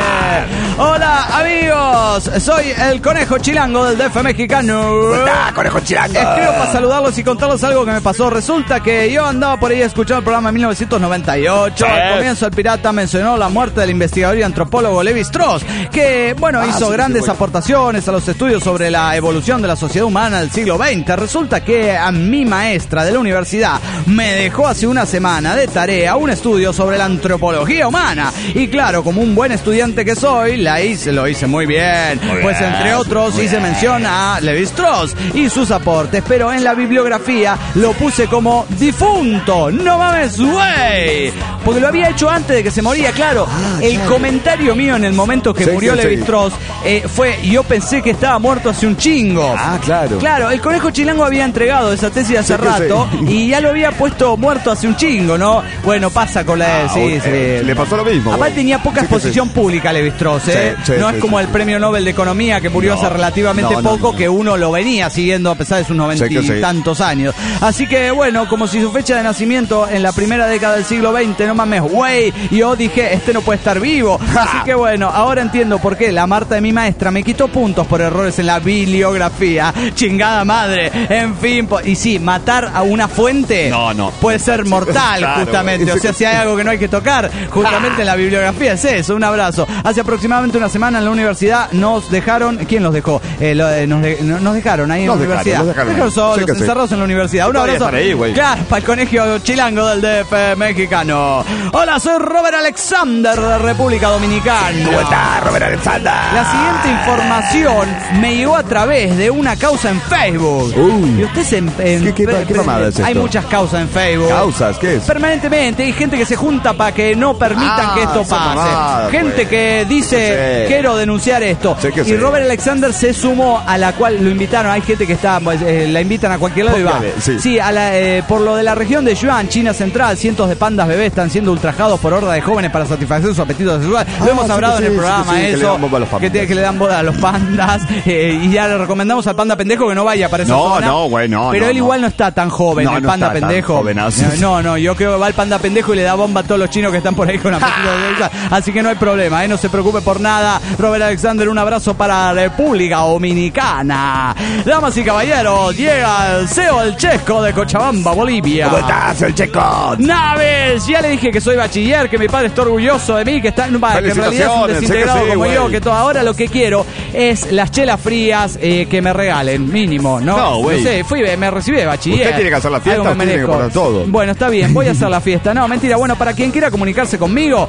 Hola amigos, soy el Conejo Chilango del DF mexicano. Conejo Chilango! Escribo para saludarlos y contarles algo que me pasó. Resulta que yo andaba por ahí escuchando el programa en 1998. Sí. Al comienzo el pirata mencionó la muerte del investigador y antropólogo Levi Strauss, que bueno, hizo grandes aportaciones a los estudios sobre la evolución de la sociedad humana del siglo XX. Resulta que a mi maestra de la universidad me dejó hace una semana de tarea un estudio sobre la antropología humana. Y claro, como un buen estudiante que soy, lo hice muy bien. Pues entre otros hice mención a Levi Strauss y sus aportes, pero en la bibliografía lo puse como difunto. No mames, güey. Porque lo había hecho antes de que se moría, claro. El comentario mío en el momento que murió Lévi-Strauss fue: yo pensé que estaba muerto hace un chingo. Ah, claro. Claro, el Conejo Chilango había entregado esa tesis hace rato y ya lo había puesto muerto hace un chingo, ¿no? Bueno, pasa con la... le pasó lo mismo. Aparte tenía poca exposición pública Lévi-Strauss, no es como el Premio Nobel de Economía que murió hace relativamente poco, que uno lo venía siguiendo a pesar de sus 90 y tantos años. Así que bueno, como si su fecha de nacimiento en la primera década del siglo XX, no mames, güey, yo dije, este no puede estar vivo. Así que bueno, ahora entiendo por qué la Marta de mi maestra me quitó puntos por errores en la bibliografía. Chingada madre. En fin, y sí, matar a una fuente puede ser mortal, claro, justamente. O sea, si hay algo que no hay que tocar, justamente en la bibliografía es eso. Un abrazo. Hace aproximadamente una semana en la universidad nos dejaron... ¿Quién los dejó? Nos dejaron ahí en la universidad. Nos dejaron solos, encerrados en la universidad. Un abrazo. Claro, para el Conejo Chilango del DF mexicano. Hola, soy Robert Alexander de República Dominicana. ¿Cómo está, Robert Alexander? La siguiente información me llegó a través de una causa en Facebook. Y usted ¿Qué mamada es esto? Hay muchas causas en Facebook. ¿Causas? ¿Qué es? Permanentemente hay gente que se junta para que no permitan que esto pase. Mamada, gente que dice, quiero denunciar esto. Y Robert Alexander se sumó, a la cual lo invitaron. Hay gente que está, la invitan a cualquier lado y va. Sí, por lo de la región de Yunnan, China Central, cientos de pandas bebés están siendo ultrajados por horda de jóvenes para satisfacer su apetito sexual. Lo hemos hablado en el programa, eso, que le dan boda a los pandas. Y ya le recomendamos al panda pendejo que no vaya para esa zona. Pero él igual no está tan joven, el panda pendejo. No, yo creo que va el panda pendejo y le da bomba a todos los chinos que están por ahí con apetito sexual. Así que no hay problema, no se preocupe por nada. Robert Alexander, un abrazo para República Dominicana. Damas y caballeros, llega el CEO del Chesco de Cochabamba, Bolivia. ¿Cómo estás, el Checo? Naves, ya le dije que soy bachiller, que mi padre está orgulloso de mí, que está, que en realidad es un desintegrado como yo, que todo. Ahora lo que quiero es las chelas frías que me regalen, mínimo, ¿no? No sé, me recibí de bachiller. Usted tiene que hacer la fiesta, usted tiene que poner todo. Bueno, está bien, voy a hacer la fiesta. No, mentira, bueno, para quien quiera comunicarse conmigo,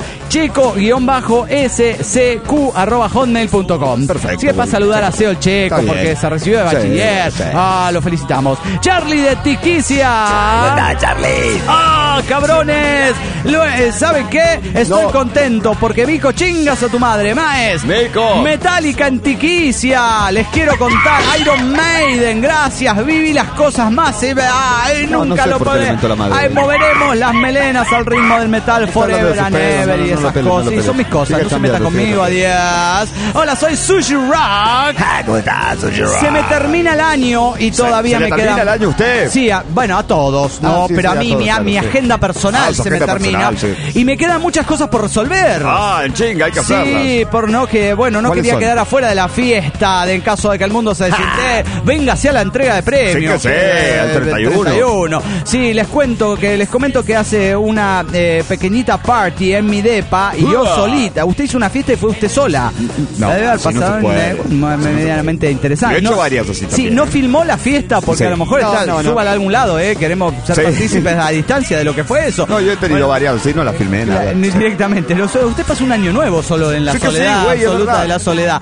checo-sq@hotmail.com. Perfecto. Así que para saludar a CEO el Checo, porque se recibió de bachiller. Lo felicitamos. Charlie de Tiquicia. ¿Dónde Charlie? Cabrones. ¿Saben qué? Estoy contento porque Vico, chingas a tu madre, maes. Vico. Metallica en Tiquicia. Les quiero contar. Iron Maiden, gracias. Viví las cosas más. Nunca lo podré. Moveremos las melenas al ritmo del metal forever and ever y esas cosas. Y son mis cosas. No se meta conmigo. Adiós. Hola, soy Sushi Rock. ¿Cómo estás, Sushi Rock? Se me termina el año y todavía me queda. ¿Se termina el año usted? Sí, bueno, a todos, ¿no? Pero a mí, mi agenda personal se me termina. Y me quedan muchas cosas por resolver. En chinga, hay que hacerlas. Sí, por no quería quedar afuera de la fiesta en caso de que el mundo se desinte. Venga hacia la entrega de premios. Sí, al 31. Sí, les comento que hace una pequeñita party en mi depa y yo solita. Usted hizo una fiesta y fue usted sola. No, debe haber pasado medianamente interesante. Yo he hecho varias así también. Sí, no filmó la fiesta porque a lo mejor súbala a algún lado, queremos ser partícipes a distancia de lo que fue eso. No, yo he tenido varias, sí, no la filmé nada. Directamente. Usted pasó un año nuevo solo en la soledad absoluta de la soledad.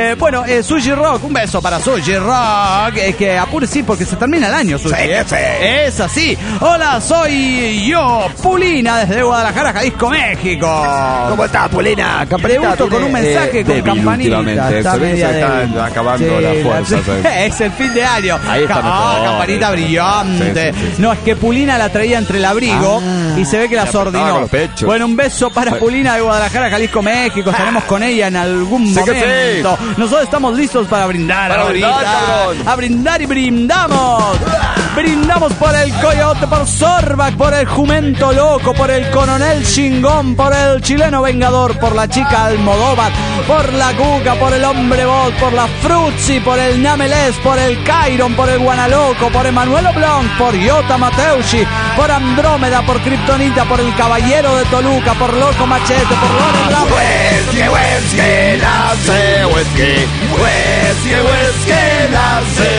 Sushi Rock, un beso para Sushi Rock. Que apure, sí, porque se termina el año, Sushi. Es así. Hola, soy yo, Pulina, desde Guadalajara, Jalisco, México. ¿Cómo estás, Pulina? Pregunto con un mensaje con campanita. Está acabando las fuerzas. Es el fin de año. Ahí está campanita brillante. No, es que Pulina la traía entre el abrigo y se ve que la sordinó. Bueno, un beso para Pulina de Guadalajara, Jalisco, México. Estaremos con ella en algún momento. Nosotros estamos listos para brindar. A brindar y brindamos. Brindamos por el Coyote, por Sorbac, por el Jumento Loco, por el Coronel Chingón, por el Chileno Vengador, por la Chica Almodóvar, por la Cuca, por el Hombre Bot, por la Fruzzi, por el Namelés, por el Cairon, por el Guanaloco, por Emanuel Oblong, por Iota Mateucci, por Andrómeda, por Kryptonita, por el Caballero de Toluca, por Loco Machete, por Lore Bravo. Whisky, nace, whisky, nace,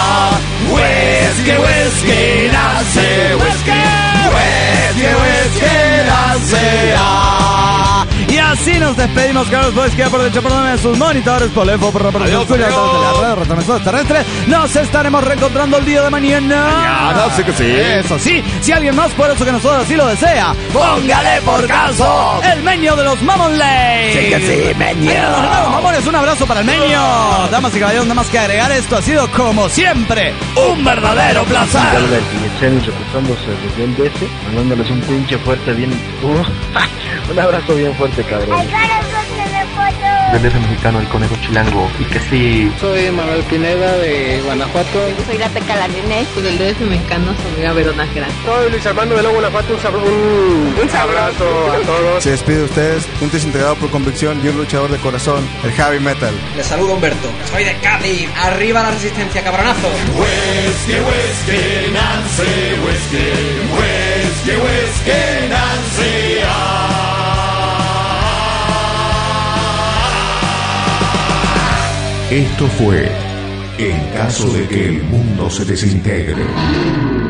whisky, nace, Y Así nos despedimos, que nos puedes quedar por derecho por de sus monitores, por el por reproducción suya, de la red retransmisores terrestres. Nos estaremos reencontrando el día de mañana. Sí que sí. Eso sí, si alguien más por eso que nosotros así lo desea, póngale por caso el Meño de los Mamonley. Sí que sí, Meño. Mamones, un abrazo para el Meño. Damas y caballeros, nada más que agregar, esto ha sido como siempre un verdadero placer. Y Chen reportándose desde el DC, mandándoles un pinche fuerte bien. Un abrazo bien fuerte, cabrón. Del DF mexicano, el conejo chilango, y que sí. Soy Manuel Pineda de Guanajuato. Soy la Peca Larinés. Del DF mexicano, soy Verona Gran. Soy Luis Armando de Guanajuato. Un abrazo a todos. Se despide de ustedes, un desintegrado por convicción y un luchador de corazón, el heavy metal. Les saludo Humberto. Soy de Cádiz. Arriba la resistencia, cabronazo. Whiskey, whiskey, Nancy, whiskey, whiskey, whiskey, Nancy. Esto fue En caso de que el mundo se desintegre.